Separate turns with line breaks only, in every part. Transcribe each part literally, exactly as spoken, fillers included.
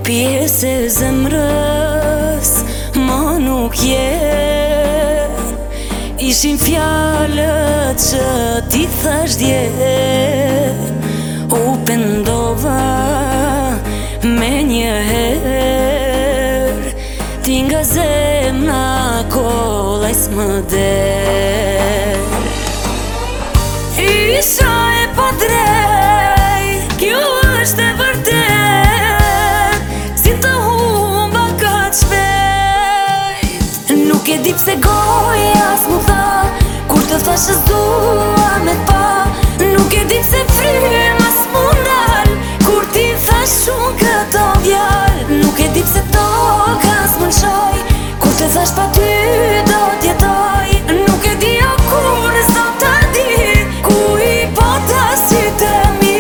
Pjesë e zemrës ma nuk je. Ishin fjalët që ti thash dje. U pendova me një herë, ti nga zemra kollaj s'më der. Isha e pa drejt, kjo është e vërtet, si të humba kaq shpejt. Nuk e di pse goja s'mu tha, kur të thash që s'dua me t'pa. Nuk e di pse fryma s'mu ndal, kur ti thash shumë këto djal. Nuk e di pse toka s'mu lshoj, kur të thash pa ty do t'jetoj. Nuk e di o kur sot ta di, ku i pota si të mi.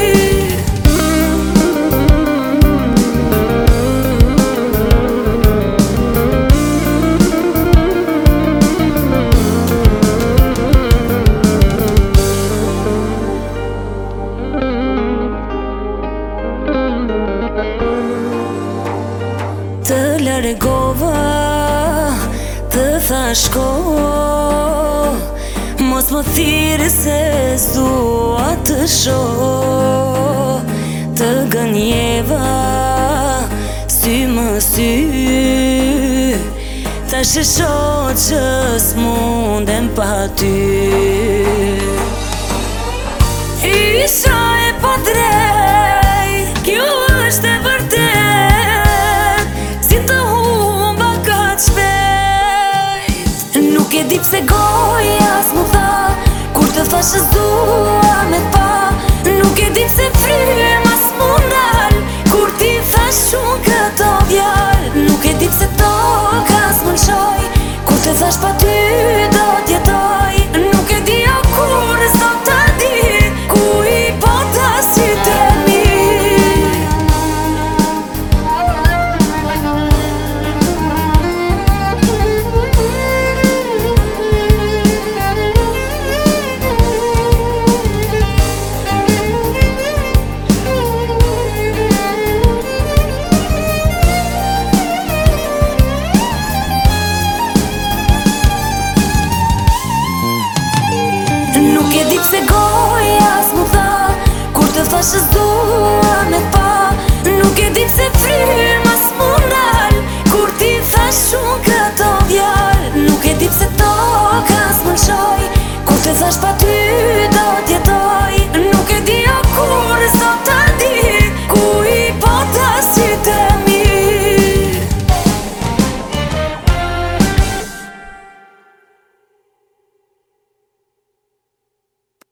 Të largova, të thash shko, mos më thirrë se s'dua të shoh. Të gënjeva sy më sy, tash e shoh që s'mundem pa ty. Isha e pa drejt, kjo është e vërtet, si të humba kaq shpejt. Nuk e di pse goja s'mu tha, kur të thash që s'dua me t'pa. Nuk e di pse fryma s'mu ndal, kur ti thash shumë këto djal. Nuk e di pse toka s'mu lshoj, kur të thash pa ty do t'jetoj. Nuk e di o kur sot ta di, ku i pota si të mi. Nuk e di pse goja s'mu tha, kur të thash që